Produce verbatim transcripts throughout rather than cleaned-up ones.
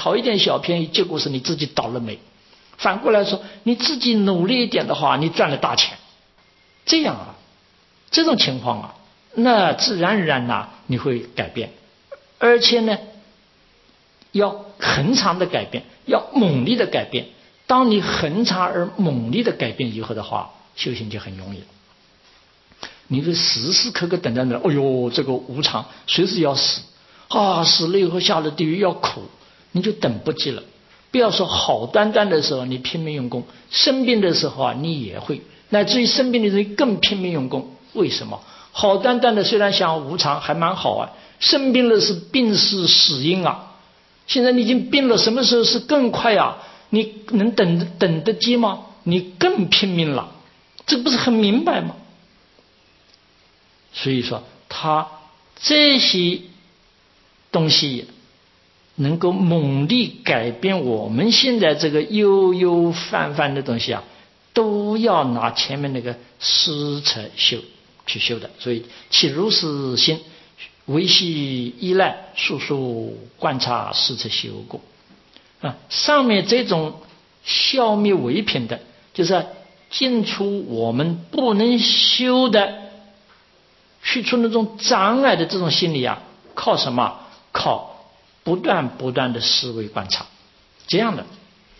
讨一点小便宜，结果是你自己倒了霉。反过来说，你自己努力一点的话，你赚了大钱。这样啊，这种情况啊，那自然而然呐，你会改变，而且呢，要恒常的改变，要猛烈的改变。当你恒常而猛烈的改变以后的话，修行就很容易了。你就时时刻刻等待着，哎呦，这个无常，随时要死啊，死了以后下了地狱要苦，你就等不及了。不要说好端端的时候你拼命用功，生病的时候啊你也会，乃至于生病的人更拼命用功。为什么？好端端的虽然想无常还蛮好啊，生病了是病是死因啊。现在你已经病了，什么时候是更快啊？你能等等得及吗？你更拼命了，这不是很明白吗？所以说他这些东西能够猛力改变我们现在这个悠悠泛泛的东西啊，都要拿前面那个施策修去修的。所以起如是心，维系依赖，速速观察施策修过啊。上面这种消灭唯品的，就是尽出我们不能修的，去除那种障碍的这种心理啊，靠什么？靠不断不断的思维观察，这样的。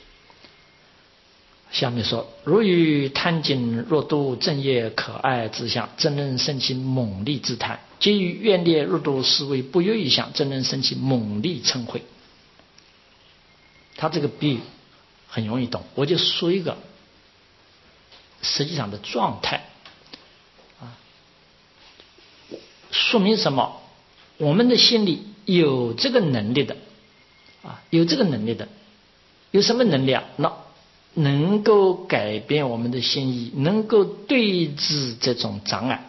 下面说，如遇贪景若度正业可爱之相，真能生起猛力之贪；皆于怨劣若度思维不优异相，真能生起猛力嗔恚。他这个比喻很容易懂，我就说一个实际上的状态啊，说明什么？我们的心里有这个能力的啊，有这个能力的，有什么能力啊？那能够改变我们的心意，能够对治这种障碍。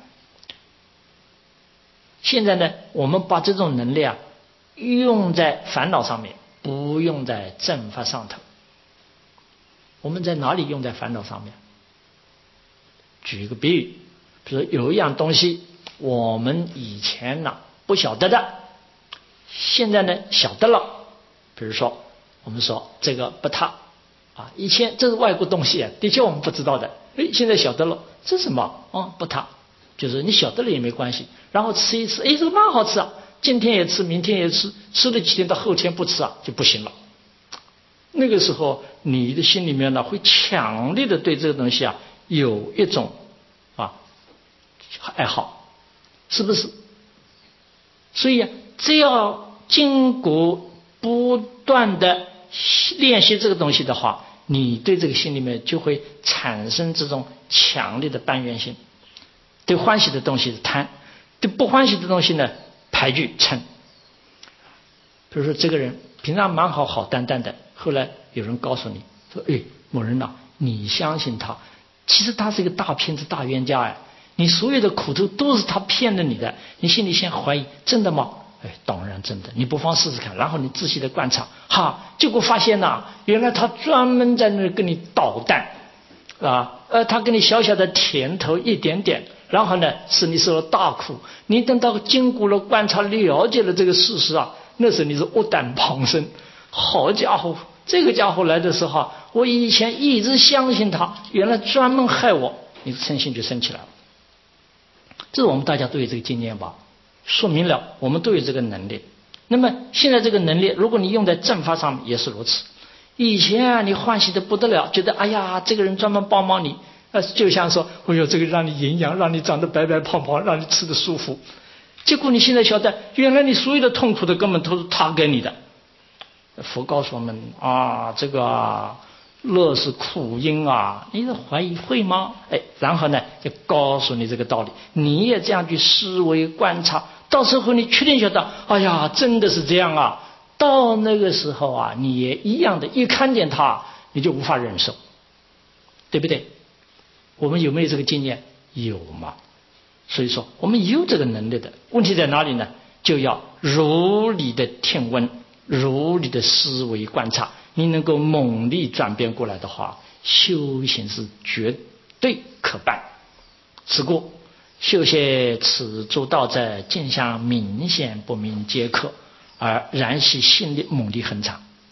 现在呢，我们把这种能力啊用在烦恼上面，不用在正法上头。我们在哪里用在烦恼上面？举一个比喻，比如有一样东西我们以前呢不晓得的，现在呢晓得了。比如说我们说这个不踏啊，以前这是外国东西啊，的确我们不知道的，哎，现在晓得了，这是什么？哦，不踏，就是你晓得了也没关系，然后吃一吃，哎，这个蛮好吃啊，今天也吃，明天也吃，吃了几天到后天不吃啊就不行了。那个时候你的心里面呢会强烈的对这个东西啊有一种啊爱好，是不是？所以啊，只要经过不断的练习这个东西的话，你对这个心里面就会产生这种强烈的半愿心。对欢喜的东西是贪，对不欢喜的东西呢排拒嗔。比如说这个人平常蛮好好淡淡的，后来有人告诉你说，哎，某人呐、啊，你相信他，其实他是一个大骗子大冤家哎，你所有的苦头都是他骗了你的，你心里先怀疑，真的吗？哎，当然真的，你不妨试试看。然后你仔细的观察，哈，结果发现呐、啊，原来他专门在那跟你捣蛋啊，呃，他给你小小的甜头一点点，然后呢使你受了大苦。你等到经过了观察了解了这个事实啊，那时候你是恶胆旁生，好家伙，这个家伙来的时候，我以前一直相信他，原来专门害我，你的嗔心就升起来了。这是我们大家都有这个经验吧，说明了我们都有这个能力。那么现在这个能力如果你用在正法上面也是如此。以前啊你欢喜的不得了，觉得哎呀这个人专门帮忙你，呃，就像说哎呦这个让你营养，让你长得白白胖胖，让你吃得舒服。结果你现在晓得，原来你所有的痛苦的根本都是他给你的。佛告诉我们啊，这个啊乐是苦因啊，你是怀疑会吗？哎，然后呢就告诉你这个道理，你也这样去思维观察，到时候你确定晓得，哎呀真的是这样啊。到那个时候啊，你也一样的，一看见他你就无法忍受，对不对？我们有没有这个经验？有嘛。所以说我们有这个能力的，问题在哪里呢？就要如理的听闻，如理的思维观察，你能够猛力转变过来的话，修行是绝对可办。此故修学此诸道者，见相明显不明皆可，而然系心力猛力恒常。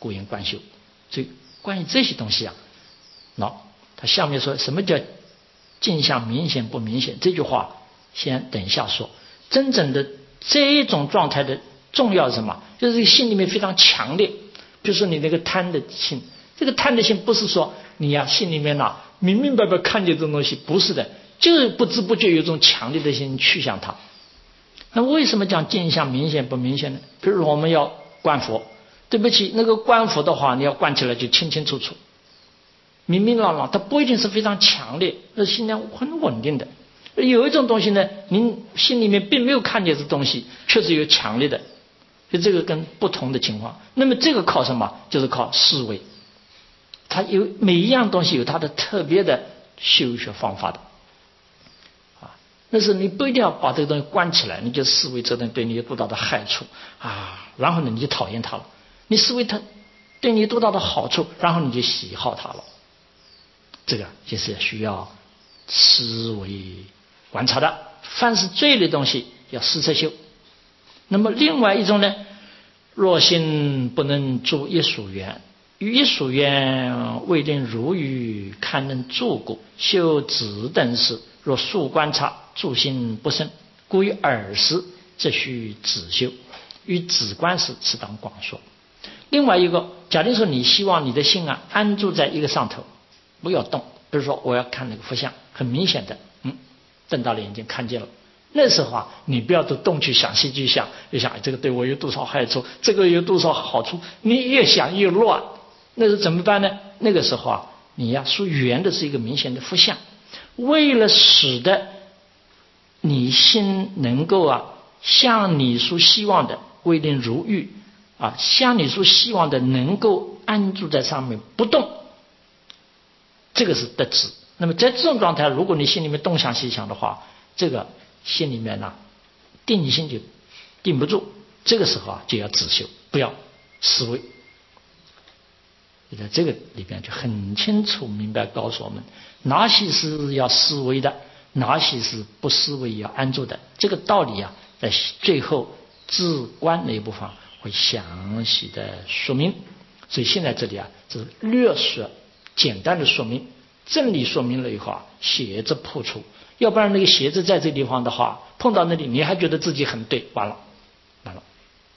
故应观修。所以关于这些东西啊，那他下面说什么叫镜像明显不明显？这句话先等一下说。真正的这种状态的重要是什么？就是这个心里面非常强烈。比如说你那个贪的心，这个贪的心不是说你呀、啊、心里面呐、啊、明明白白看见这种东西，不是的，就是不知不觉有一种强烈的心去向它。那为什么讲镜像明显不明显呢？比如我们要观佛，对不起，那个观佛的话，你要观起来就清清楚楚、明明朗朗，它不一定是非常强烈，那心量很稳定的。有一种东西呢，您心里面并没有看见这东西，确实有强烈的，所以这个跟不同的情况。那么这个靠什么？就是靠思维。它有每一样东西有它的特别的修学方法的啊。但是你不一定要把这个东西关起来，你就思维这东西对你有多大的害处啊，然后呢你就讨厌它了。你思维它对你有多大的好处，然后你就喜好它了。这个就是需要思维观察的。凡是这类东西要思测修。那么另外一种呢，若心不能住一所缘，于一所缘未定如语，堪能住故，修止等事，若速观察，住心不生，故于耳时则须止修，于止观时此当广说。另外一个，假定说你希望你的心啊安住在一个上头，不要动。比如说我要看那个佛像，很明显的，嗯，瞪大了眼睛看见了。那时候啊，你不要都动去想戏剧想，就想这个对我有多少害处，这个有多少好处，你越想越乱。那是怎么办呢？那个时候啊，你呀所缘的是一个明显的佛像，为了使得你心能够啊像你所希望的未定如玉啊，像你所希望的能够安住在上面不动，这个是得止。那么在这种状态，如果你心里面东想西想的话，这个心里面呢定心就定不住，这个时候啊就要止修，不要思维。在这个里边就很清楚明白告诉我们，哪些是要思维的，哪些是不思维要安住的。这个道理啊，在最后止观那一部分会详细的说明。所以现在这里啊，只是略说简单的说明，真理说明了以后啊，鞋子破除。要不然那个鞋子在这个地方的话，碰到那里你还觉得自己很对，完了，完了。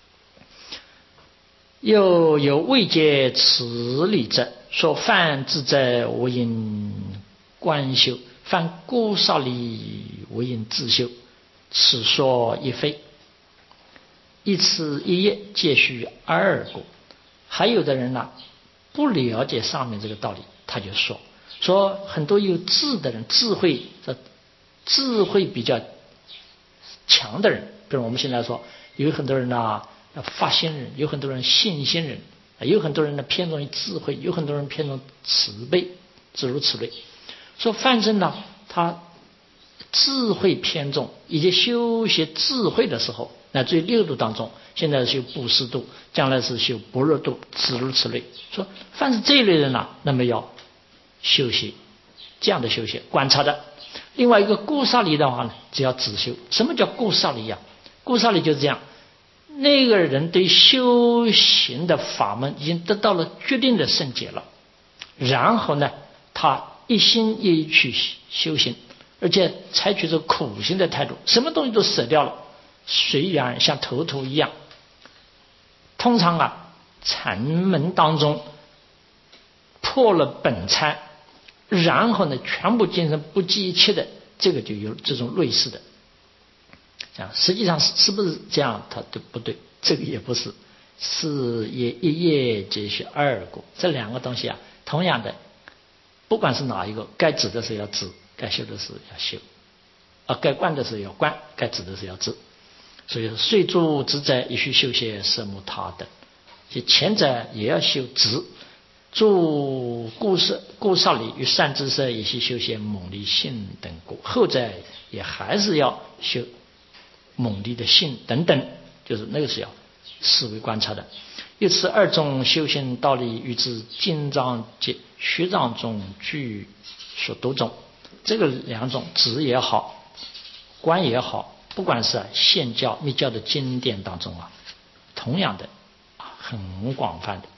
又有未解此理者，说犯自在无因观修，犯故少理无因自修，此说亦非。一次一夜皆须二果。还有的人呢、啊，不了解上面这个道理，他就说说很多有智的人，智慧智慧比较强的人，比如我们现在说有很多人呢、啊。发心人，有很多人信心人，有很多人呢偏重于智慧，有很多人偏重慈悲，诸如此类。说反正呢，他智慧偏重，以及修学智慧的时候，乃至于六度当中，现在修布施度，将来是修般若度，诸如此类。说凡是这一类人呢、啊，那么要修习这样的修学观察的。另外一个故萨离的话呢，只要只修。什么叫故萨离呀？故萨离就是这样。那个人对修行的法门已经得到了决定的圣解了，然后呢，他一心一意去修行，而且采取着苦行的态度，什么东西都舍掉了，随缘像头头一样。通常啊，禅门当中破了本参，然后呢，全部精神不计一切的，这个就有这种类似的。这样实际上是是不是这样？它对不对？这个也不是，是也一夜皆须二果。这两个东西啊，同样的，不管是哪一个，该止的时候要止，该修的时候要修，啊，该观的时候要观，该止的时候要止。所以睡住止者也须修些色目他等，就前者也要修止，住故事故少理与善知识也须修些猛力性等果，后者也还是要修猛力的性等等，就是那个是要思维观察的。又此二种修行道理，与之经藏及学藏中具所读中，这个两种止也好，观也好，不管是现教密教的经典当中啊，同样的很广泛的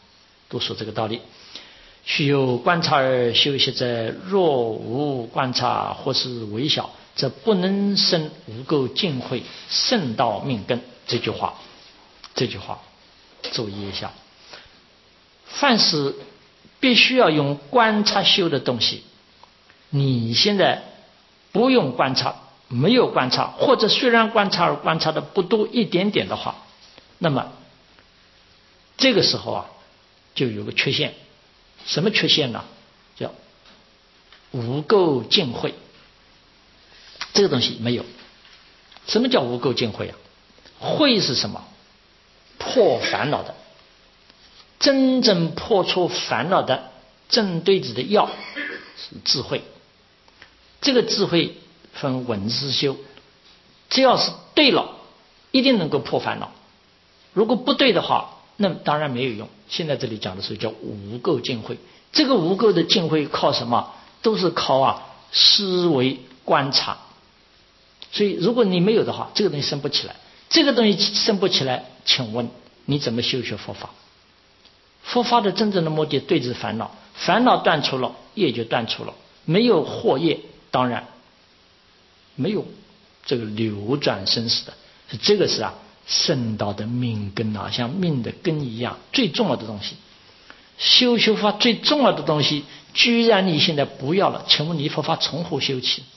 都说这个道理。须有观察而修习者，若无观察或是微小，则不能生无垢净慧，圣道命根。这句话，这句话注意一下。凡是必须要用观察修的东西，你现在不用观察，没有观察，或者虽然观察而观察的不多一点点的话，那么这个时候啊，就有个缺陷。什么缺陷呢？叫无垢净慧。这个东西没有。什么叫无垢净慧啊？慧是什么？破烦恼的。真正破除烦恼的正对子的药是智慧。这个智慧分闻思修，只要是对了，一定能够破烦恼。如果不对的话，那当然没有用。现在这里讲的是叫无垢净慧。这个无垢的净慧靠什么？都是靠啊思维观察。所以如果你没有的话，这个东西生不起来。这个东西生不起来，请问你怎么修学佛法？佛法的真正的目的对治烦恼，烦恼断除了，业就断除了。没有惑业，当然没有这个流转生死的。这个是啊圣道的命根啊，像命的根一样，最重要的东西。修修法最重要的东西，居然你现在不要了，请问你佛法从何修起？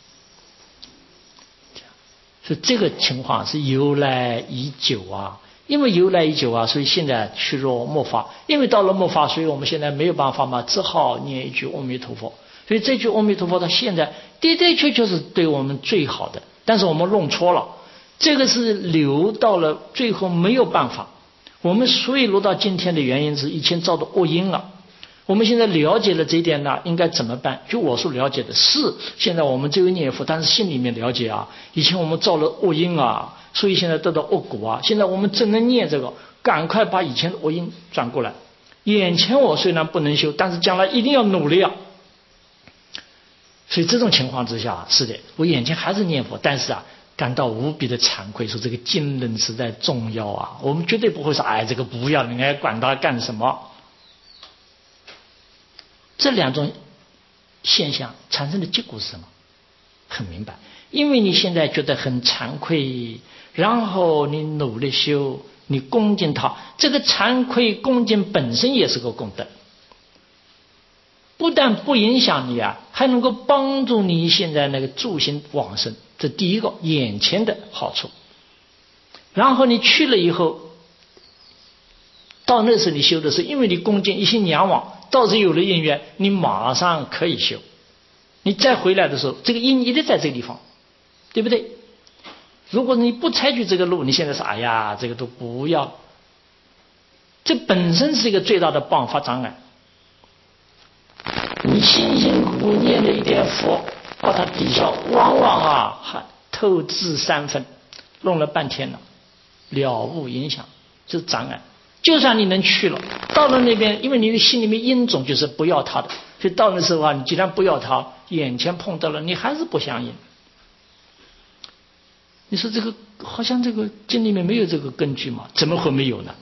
所以这个情况是由来已久啊，因为由来已久啊，所以现在趋弱末法。因为到了末法，所以我们现在没有办法嘛，只好念一句阿弥陀佛。所以这句阿弥陀佛到现在的的确确是对我们最好的，但是我们弄错了。这个是留到了最后没有办法。我们所以落到今天的原因是以前造的恶因了。我们现在了解了这一点呢，应该怎么办？就我所了解的是，现在我们只有念佛，但是心里面了解啊，以前我们造了恶因啊，所以现在得到恶果啊。现在我们真能念这个，赶快把以前的恶因转过来。眼前我虽然不能修，但是将来一定要努力啊。所以这种情况之下，是的，我眼前还是念佛，但是啊感到无比的惭愧，说这个经论实在重要啊，我们绝对不会说哎这个不要，你还管它干什么。这两种现象产生的结果是什么？很明白，因为你现在觉得很惭愧，然后你努力修，你恭敬它，这个惭愧恭敬本身也是个功德，不但不影响你啊，还能够帮助你现在那个助行往生，这第一个眼前的好处。然后你去了以后，到那时你修的时候，因为你恭敬一心仰望，到时有了因缘，你马上可以修。你再回来的时候，这个因一直在这个地方，对不对？如果你不采取这个路，你现在说哎呀这个都不要，这本身是一个最大的谤法障碍。你辛辛苦苦念了一点佛，把它抵消，往往啊还透支三分，弄了半天了，了无影响，这是障碍。就算你能去了，到了那边，因为你的心里面因种就是不要他的，所以到那时候啊，你既然不要他，眼前碰到了，你还是不相应。你说这个好像这个经里面没有这个根据嘛？怎么会没有呢？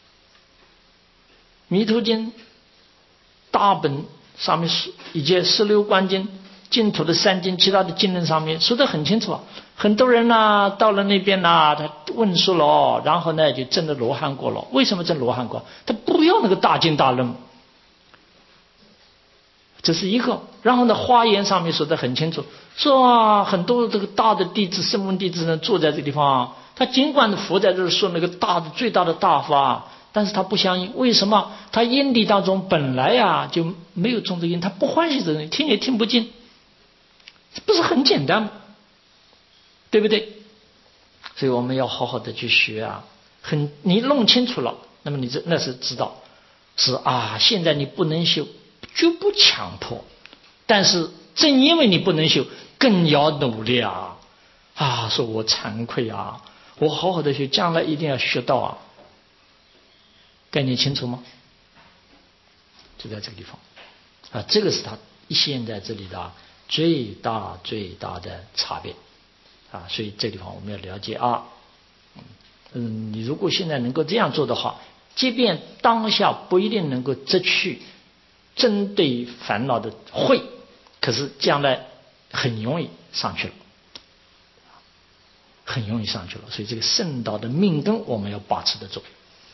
弥陀经大本上面是以及十六观经、净土的三经，其他的经论上面说得很清楚啊。很多人呢、啊、到了那边呢、啊，他问说了哦，然后呢就证了罗汉果了。为什么证罗汉果？他不要那个大经大论，这是一个。然后呢，华严上面说得很清楚，说啊很多这个大的弟子、声闻弟子呢坐在这个地方，他尽管佛在这儿说那个大的最大的大法，但是他不相应。为什么？他因地当中本来呀就没有种这因，他不欢喜这个，听也听不进，这不是很简单吗？对不对？所以我们要好好的去学啊。很你弄清楚了，那么你这那是知道是啊，现在你不能修，就不强迫，但是正因为你不能修，更要努力啊啊！说我惭愧啊，我好好的学，将来一定要学到啊。概念清楚吗？就在这个地方啊，这个是他现在这里的最大最大的差别啊，所以这地方我们要了解啊。嗯，你如果现在能够这样做的话， 即便当下不一定能够直去针对烦恼的慧，可是将来很容易上去了，很容易上去了。所以这个圣道的命根我们要把持得住。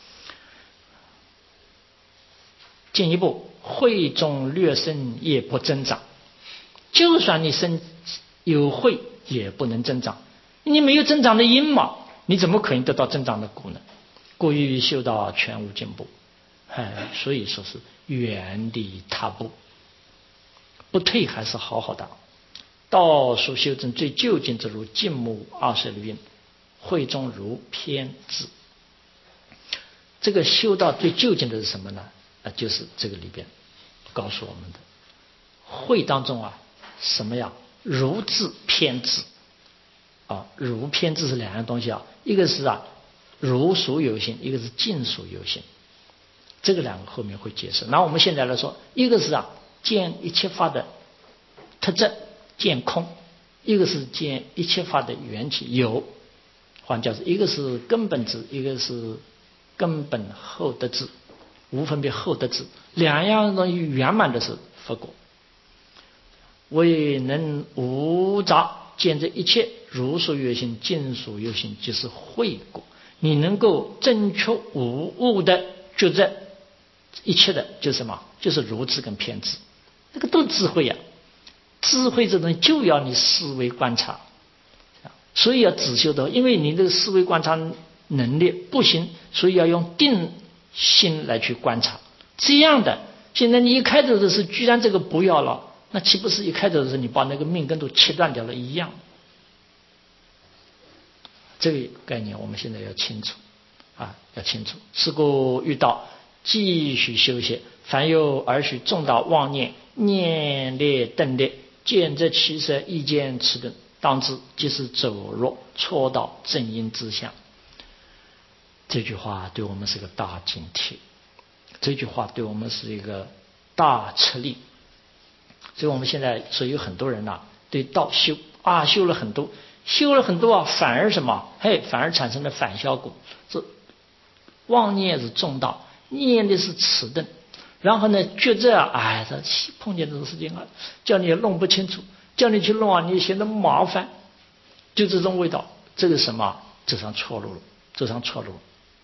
进一步，慧中略生也不增长，就算你生有慧也不能增长，你没有增长的因嘛，你怎么可能得到增长的果呢？故欲修道全无进步，哎，所以说是原地踏步，不退还是好好的。道术修正最究竟之如静目二十里云，慧中如偏执。这个修道最究竟的是什么呢？啊，就是这个里边告诉我们的慧当中啊，什么呀？如智偏执啊，如偏执是两样东西啊，一个是啊如属有形，一个是尽属有形，这个两个后面会解释。那我们现在来说，一个是啊见一切法的特质见空，一个是见一切法的缘起有，换叫是一个是根本智，一个是根本后得智，无分别后得智，两样东西圆满的是佛果。为能无杂见这一切如属有形尽属有形，就是慧果。你能够正确无误的觉知一切的，就是什么？就是如智跟偏执，那个都智慧呀、啊。智慧这东西就要你思维观察，所以要只修道，因为你这个思维观察能力不行，所以要用定心来去观察。这样的，现在你一开头的时候居然这个不要了，那岂不是一开头的时候你把那个命根都切断掉了一样？这个概念我们现在要清楚啊，要清楚。是故遇到继续修习，凡有儿许重大妄念，念列等列，见这其实意见迟钝，当知即是走入错道正因之相。这句话对我们是个大警惕，这句话对我们是一个大吃力。所以我们现在所以有很多人呐、啊，对道修啊修了很多，修了很多啊，反而什么？嘿，反而产生了反效果。这妄念是重大，念的是迟钝，然后呢，觉着啊，哎，他碰见这种事情啊，叫你也弄不清楚，叫你去弄啊，你嫌得麻烦，就这种味道，这个什么？走上错路了，走上错路了，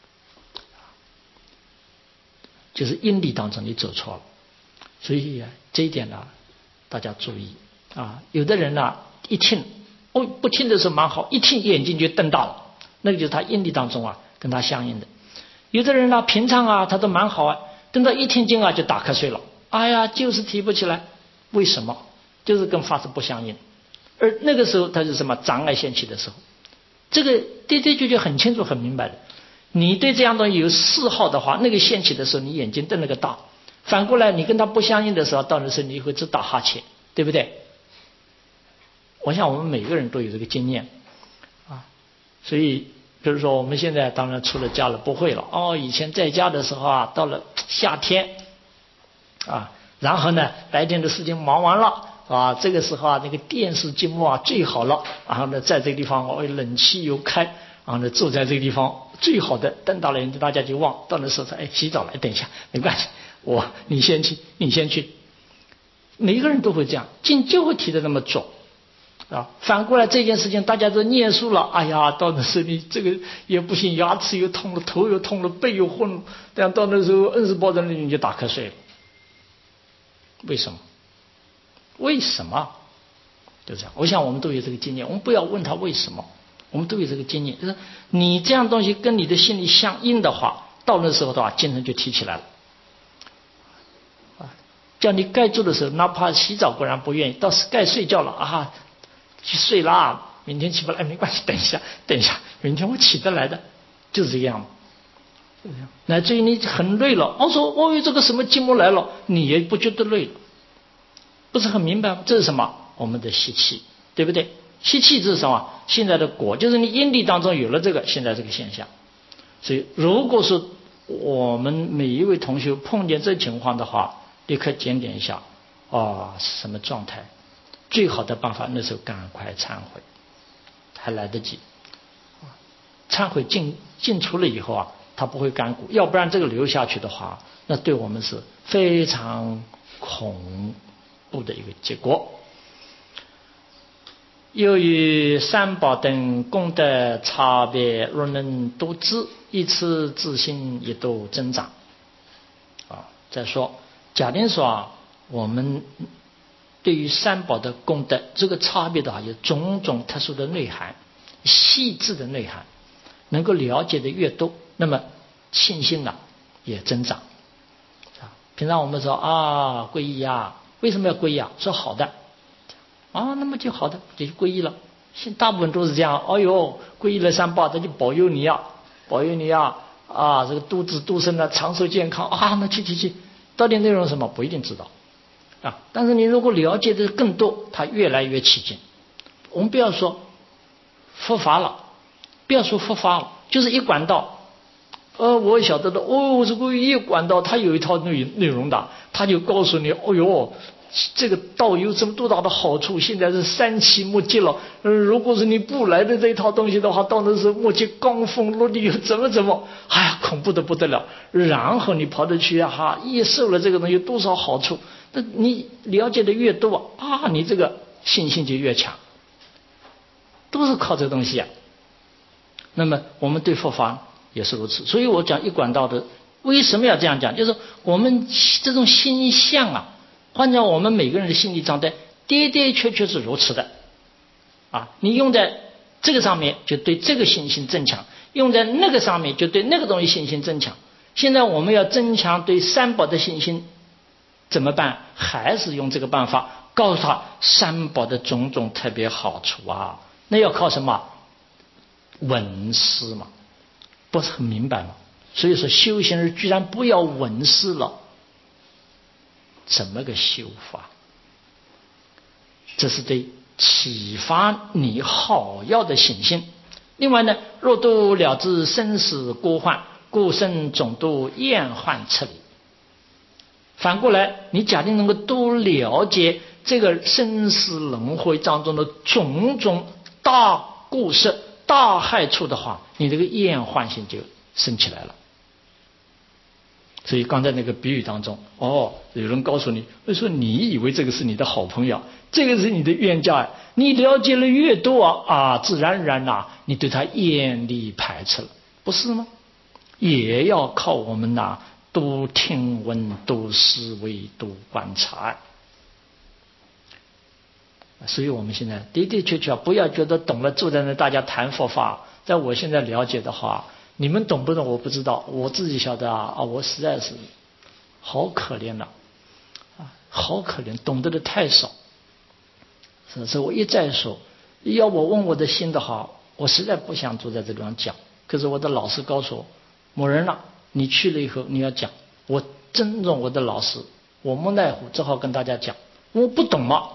就是因力当中你走错了。所以啊，这一点呢、啊，大家注意啊。有的人呢、啊，一听哦，不听的时候蛮好，一听眼睛就瞪大了，那个就是他因力当中啊跟他相应的。有的人呢，平常啊他都蛮好啊，等到一听经啊就打瞌睡了，哎呀，就是提不起来，为什么？就是跟法是不相应，而那个时候他是什么障碍现起的时候，这个的的确确很清楚很明白的。你对这样东西有嗜好的话，那个现起的时候你眼睛瞪那个大，反过来你跟他不相应的时候，到那时候你会只打哈欠，对不对？我想我们每个人都有这个经验啊，所以比如说我们现在当然出了家了不会了哦，以前在家的时候啊，到了夏天啊，然后呢白天的事情忙完了啊，这个时候啊那个电视节目啊最好了，然后呢在这个地方哦冷气又开，然后呢坐在这个地方最好的，瞪大了眼睛大家就忘，到那时候说哎洗澡了，等一下没关系，我你先去你先去，每个人都会这样，经就会提的那么重。啊，反过来这件事情大家都念书了，哎呀，到那时候你这个也不行，牙齿又痛了，头又痛了，背又昏了，这样到那时候硬是抱着你就打瞌睡了。为什么？为什么？就这样。我想我们都有这个经验，我们不要问他为什么，我们都有这个经验，就是你这样东西跟你的心理相应的话，到那时候的话，精神就提起来了。啊，叫你该做的时候，哪怕洗澡固然不愿意，倒是该睡觉了啊。去睡啦，明天起不来没关系，等一下，等一下，明天我起得来的，就是这样。乃至于你很累了，我说哦，这个什么节目来了，你也不觉得累了，不是很明白吗？这是什么？我们的习气，对不对？习气这是什么？现在的果，就是你因力当中有了这个，现在这个现象。所以，如果是我们每一位同学碰见这情况的话，立刻检点一下，哦，是什么状态？最好的办法，那时候赶快忏悔，还来得及。忏悔进进出了以后啊， 它不会干枯。要不然这个流下去的话，那对我们是非常恐怖的一个结果。由于三宝等功德差别，若能度知，以此自信也都增长。啊，再说，假定说啊，我们对于三宝的功德这个差别的话，有种种特殊的内涵、细致的内涵，能够了解的越多，那么信心啊也增长。平常我们说啊，皈依啊，为什么要皈依啊？说好的。啊，那么就好的，就皈依了。现大部分都是这样。哦呦，皈依了三宝，他就保佑你啊，保佑你啊，啊，这个度子度生的长寿健康啊，那去去去，到底内容什么不一定知道啊。但是你如果了解的更多，他越来越起劲。我们不要说佛法了，不要说佛法了，就是一管道。呃，我晓得的哦，这个一管道，他有一套内内容的，他就告诉你，哦呦。这个道有这么多大的好处，现在是三期末节了。呃，如果是你不来的这一套东西的话，到那时候末节罡风落地又怎么怎么，哎呀，恐怖的不得了。然后你跑着去啊，哈，一受了这个东西有多少好处？那你了解的越多啊，你这个信心就越强。都是靠这个东西啊。那么我们对佛法也是如此，所以我讲一管道的，为什么要这样讲？就是我们这种心相啊。换成我们每个人的心理状态，的的确确是如此的啊！你用在这个上面，就对这个信心增强；用在那个上面，就对那个东西信心增强。现在我们要增强对三宝的信心，怎么办？还是用这个办法，告诉他三宝的种种特别好处啊！那要靠什么？闻思嘛，不是很明白吗？所以说，修行人居然不要闻思了。怎么个修法？这是对启发你好要的信心。另外呢，若度了知生死孤患，故生总度厌患彻理。反过来，你假定能够多了解这个生死轮回当中的种种大故事、大害处的话，你这个厌患性就升起来了。所以刚才那个比喻当中，哦，有人告诉你，说你以为这个是你的好朋友，这个是你的冤家，你了解了越多啊，啊自然而然呐、啊，你对他厌离排斥了，不是吗？也要靠我们呐、啊，多听闻、多思维、多观察。所以我们现在的的确确不要觉得懂了，坐在那大家谈佛法，在我现在了解的话。你们懂不懂我不知道，我自己晓得啊！啊，我实在是好可怜了啊，好可怜，懂得的太少。所以我一再说，要我问我的心的话，我实在不想坐在这地方讲。可是我的老师告诉我，某人了，你去了以后你要讲。我尊重我的老师，我无奈乎，只好跟大家讲。我不懂嘛。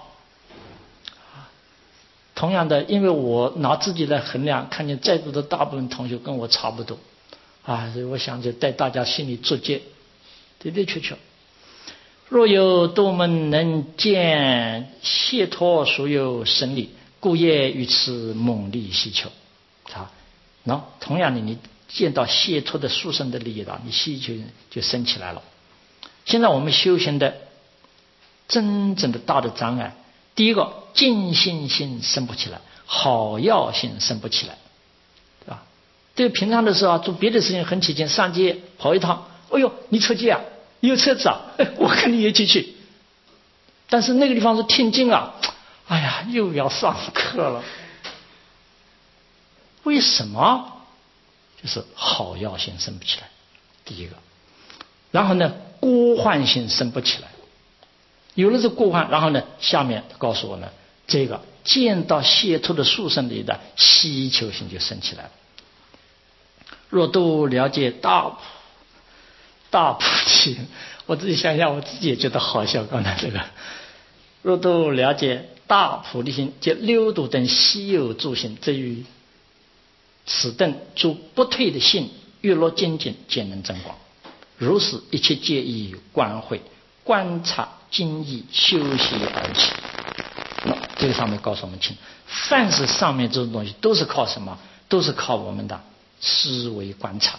同样的，因为我拿自己来衡量，看见在座的大部分同学跟我差不多，啊，所以我想就带大家心里作结，的的确确。若有多门能见解脱所有神理，故业于此猛力希求。啊，那同样的，你见到解脱的殊胜的利益了，你希求就升起来了。现在我们修行的真正的大的障碍。第一个，尽心心生不起来，好要心生不起来，对吧？对平常的时候啊，做别的事情很起劲，上街跑一趟，哎呦，你出街啊，有车子啊，哎，我跟你一起去。但是那个地方是听经啊，哎呀，又要上课了。为什么？就是好要心生不起来，第一个。然后呢，孤患心生不起来。有了这过患，然后呢，下面告诉我们，这个见到解脱的殊胜理的希求心就升起来了。若都了解大大菩提，我自己想想，我自己也觉得好笑。刚才这个，若都了解大菩提心，即六度等稀有诸行，至于此等诸不退的性，越落精进，渐能增广。如是一切皆以观会观察精义修习而起。那这个上面告诉我们清，凡是上面这种东西都是靠什么？都是靠我们的思维观察。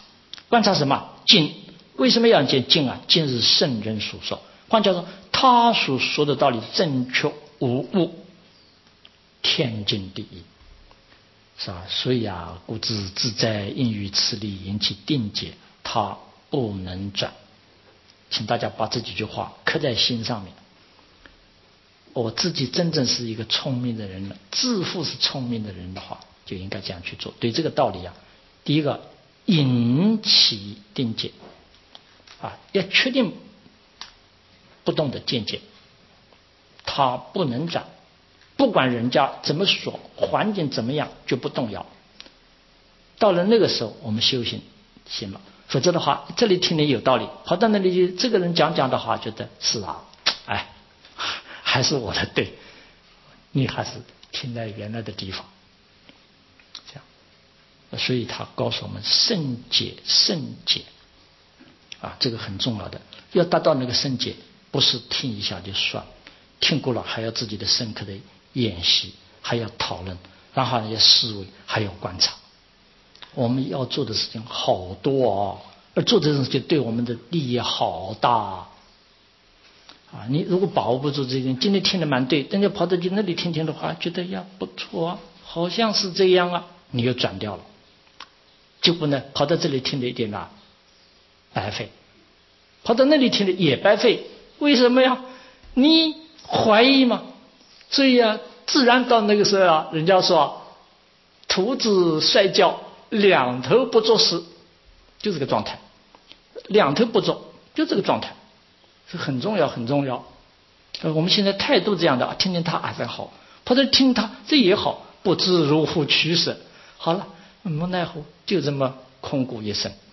观察什么？境。为什么要见境啊？境是圣人所说，换句话说，他所说的道理正确无误，天经地义，是吧？所以啊，故知自在应于此理，引起定解，他不能转。请大家把这几句话刻在心上面。我自己真正是一个聪明的人了，自负是聪明的人的话，就应该这样去做。对这个道理啊，第一个引起定解啊，要确定不动的见解，它不能转，不管人家怎么说，环境怎么样，就不动摇。到了那个时候，我们修行行了。否则的话，这里听的有道理，跑到那里去，这个人讲讲的话，觉得是啊，哎，还是我的对，你还是停在原来的地方，这样。所以他告诉我们圣解，圣解啊，这个很重要的。要达到那个圣解，不是听一下就算，听过了还要自己的深刻的演习，还要讨论，然后要思维，还要观察。我们要做的事情好多哦，而做这种事情对我们的利益好大啊！你如果把握不住这点，今天听得蛮对，人家跑到去那里听听的话，觉得呀不错啊，好像是这样啊，你又转掉了。结果呢，跑到这里听的一点啊，白费；跑到那里听的也白费。为什么呀？你怀疑嘛，所以啊，自然到那个时候啊，人家说徒子摔跤，两头不做事，就这个状态，两头不做，就这个状态，是很重要，很重要。我们现在态度这样的，听听他还是好，跑到听他这也好，不知如何取舍。好了，无奈何，就这么空谷一生，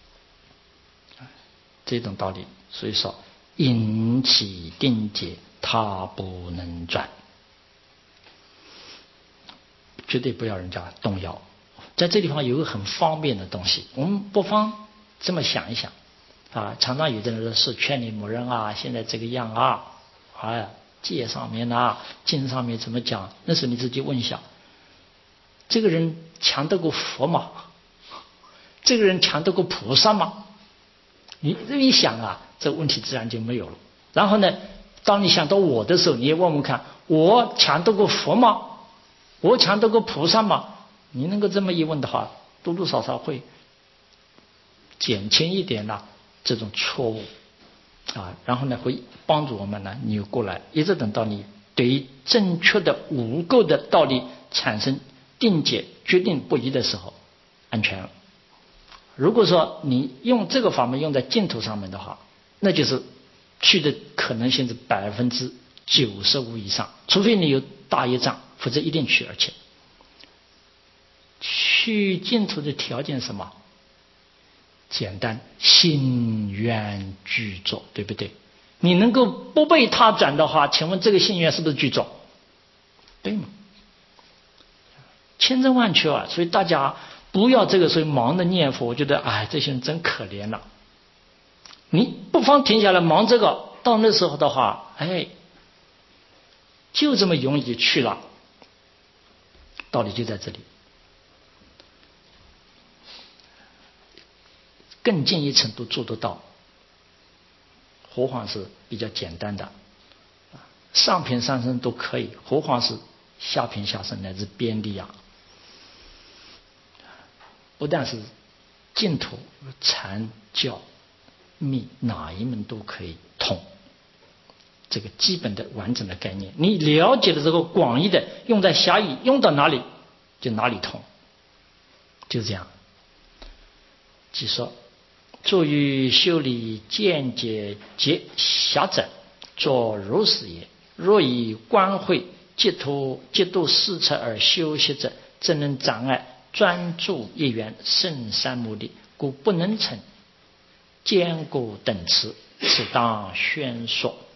这种道理。所以说，引起定解，他不能转，绝对不要人家动摇。在这地方有个很方便的东西，我们不妨这么想一想啊。常常有的人说是劝你某人啊，现在这个样啊，哎，戒上面啊，经上面怎么讲？那时候你自己问一下，这个人强得过佛吗？这个人强得过菩萨吗？你这一想啊，这个问题自然就没有了。然后呢，当你想到我的时候，你也问问看，我强得过佛吗？我强得过菩萨吗？你能够这么一问的话，多多少少会减轻一点啦这种错误啊，然后呢会帮助我们呢，你过来一直等到你对于正确的无垢的道理产生定解、决定不移的时候，安全了。如果说你用这个法门用在净土上面的话，那就是去的可能性是百分之九十五以上，除非你有大业障，否则一定去。而且去净土的条件是什么？简单，心愿具足，对不对？你能够不被他转的话，请问这个心愿是不是具足？对吗？千真万确啊！所以大家不要这个时候忙着念佛，我觉得哎，这些人真可怜了。你不妨停下来忙这个，到那时候的话，哎，就这么容易就去了。道理就在这里。更进一层都做得到，何况是比较简单的，上品上身都可以，何况是下品下身乃至边地啊！不但是净土、禅、教、密哪一门都可以通，这个基本的完整的概念，你了解了这个广义的，用在狭义，用到哪里就哪里通，就这样。即说作于修理见解皆狭窄，作如是也。若以观慧极度极度视察而修习者，怎能障碍专注一缘圣三目的？故不能成坚固等持，此当宣说。